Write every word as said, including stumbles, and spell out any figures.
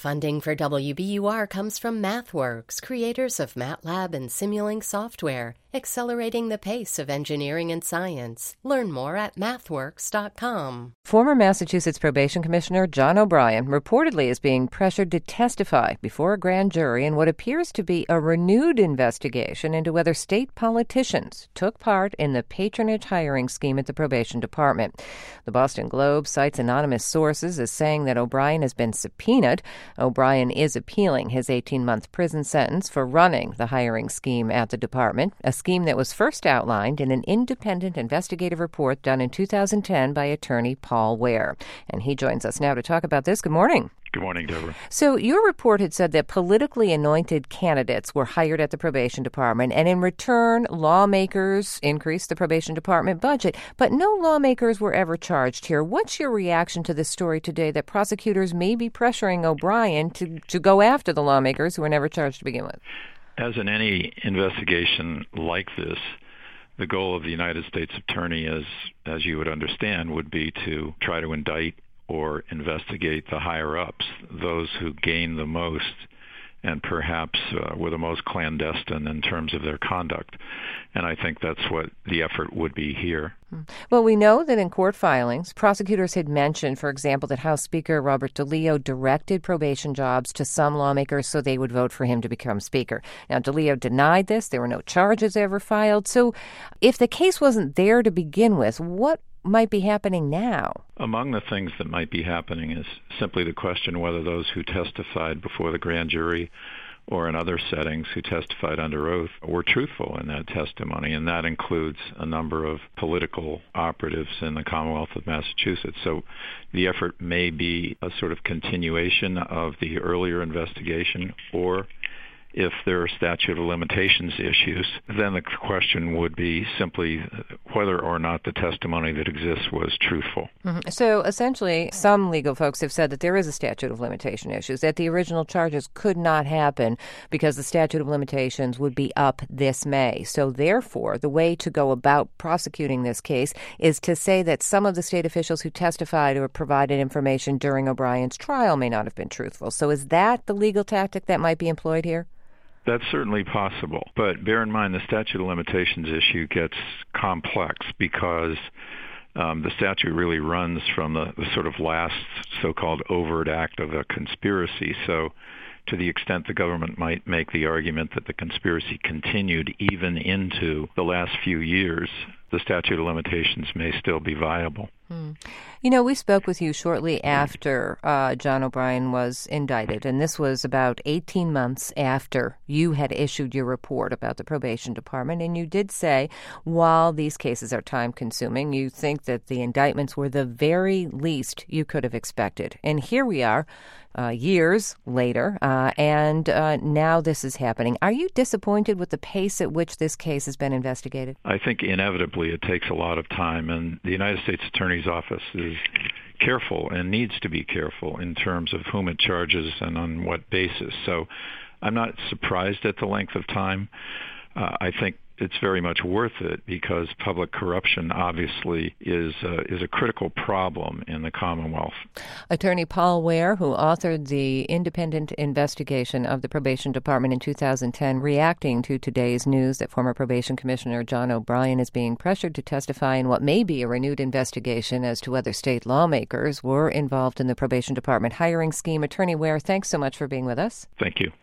Funding for W B U R comes from MathWorks, creators of MATLAB and Simulink software, accelerating the pace of engineering and science. Learn more at mathworks dot com. Former Massachusetts Probation Commissioner John O'Brien reportedly is being pressured to testify before a grand jury in what appears to be a renewed investigation into whether state politicians took part in the patronage hiring scheme at the probation department. The Boston Globe cites anonymous sources as saying that O'Brien has been subpoenaed. O'Brien is appealing his eighteen-month prison sentence for running the hiring scheme at the department, a scheme that was first outlined in an independent investigative report done in two thousand ten by attorney Paul Ware. And he joins us now to talk about this. Good morning. Good morning, Deborah. So your report had said that politically anointed candidates were hired at the probation department, and in return, lawmakers increased the probation department budget. But no lawmakers were ever charged here. What's your reaction to this story today that prosecutors may be pressuring O'Brien to, to go after the lawmakers who were never charged to begin with? As in any investigation like this, the goal of the United States Attorney, as as you would understand, would be to try to indict or investigate the higher-ups, those who gain the most and perhaps uh, were the most clandestine in terms of their conduct. And I think that's what the effort would be here. Well, we know that in court filings, prosecutors had mentioned, for example, that House Speaker Robert DeLeo directed probation jobs to some lawmakers so they would vote for him to become Speaker. Now, DeLeo denied this. There were no charges ever filed. So if the case wasn't there to begin with, what might be happening now? Among the things that might be happening is simply the question whether those who testified before the grand jury or in other settings who testified under oath were truthful in that testimony, and that includes a number of political operatives in the Commonwealth of Massachusetts. So the effort may be a sort of continuation of the earlier investigation, or if there are statute of limitations issues, then the question would be simply whether or not the testimony that exists was truthful. Mm-hmm. So essentially, some legal folks have said that there is a statute of limitation issues, that the original charges could not happen because the statute of limitations would be up this May. So therefore, the way to go about prosecuting this case is to say that some of the state officials who testified or provided information during O'Brien's trial may not have been truthful. So is that the legal tactic that might be employed here? That's certainly possible. But bear in mind, the statute of limitations issue gets complex because um, the statute really runs from the, the sort of last so-called overt act of a conspiracy. So to the extent the government might make the argument that the conspiracy continued even into the last few years, the statute of limitations may still be viable. Hmm. You know, we spoke with you shortly after uh, John O'Brien was indicted, and this was about eighteen months after you had issued your report about the probation department, and you did say, while these cases are time-consuming, you think that the indictments were the very least you could have expected. And here we are, uh, years later, uh, and uh, now this is happening. Are you disappointed with the pace at which this case has been investigated? I think inevitably it takes a lot of time, and the United States Attorney's Office is careful and needs to be careful in terms of whom it charges and on what basis. So I'm not surprised at the length of time. Uh, I think it's very much worth it because public corruption obviously is uh, is a critical problem in the Commonwealth. Attorney Paul Ware, who authored the independent investigation of the probation department in two thousand ten, reacting to today's news that former probation commissioner John O'Brien is being pressured to testify in what may be a renewed investigation as to whether state lawmakers were involved in the probation department hiring scheme. Attorney Ware, thanks so much for being with us. Thank you.